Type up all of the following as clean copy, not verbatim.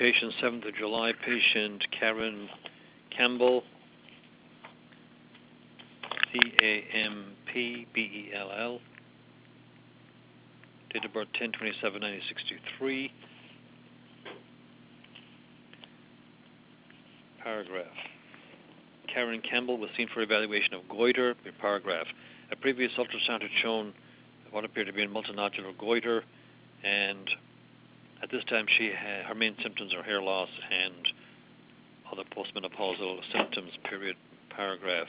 dictation, 7th of July, patient Karen Campbell, Campbell, date of birth 10/27/1963. Paragraph. Karen Campbell was seen for evaluation of goiter. Paragraph. A previous ultrasound had shown what appeared to be a multinodular goiter, and at this time her main symptoms are hair loss and other postmenopausal symptoms. Period. Paragraph.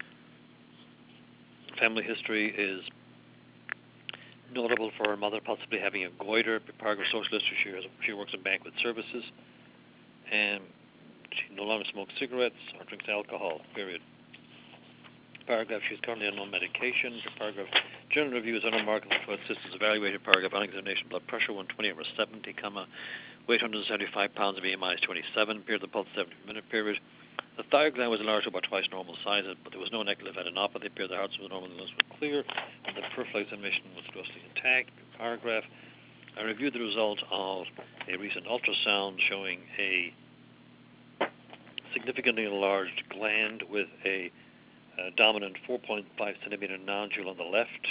Family history is notable for her mother possibly having a goiter. Paragraph. Social history, she works in banquet services, and she no longer smokes cigarettes or drinks alcohol. Period. Paragraph. She's currently on no medication. Paragraph. General review is unremarkable for systems evaluated. Paragraph. On examination, blood pressure 120/70, weight 175 pounds, BMI is 27. Period. The pulse 70-minute period. The thyroid gland was enlarged to about twice normal size, but there was no negative adenopathy. Period. The heart was normal, the lungs were clear, and the peripheral examination was grossly intact. Paragraph. I reviewed the result of a recent ultrasound showing a significantly enlarged gland with a dominant 4.5 centimeter nodule on the left,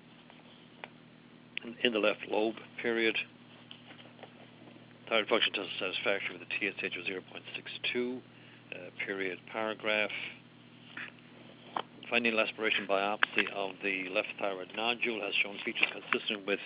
in the left lobe. Period. Thyroid function test satisfactory with a TSH of 0.62. Period. Paragraph. Finding aspiration biopsy of the left thyroid nodule has shown features consistent with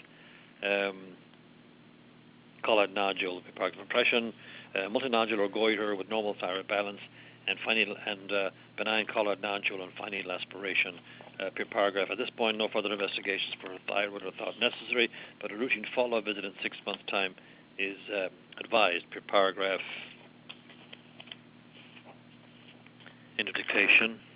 colloid nodule. Paragraph. Impression. Multinodular goiter with normal thyroid balance and benign colloid nodule and fine aspiration. Paragraph. At this point, no further investigations for thyroid are thought necessary, but a routine follow-up visit in 6 months' time is advised. Paragraph. End of dictation.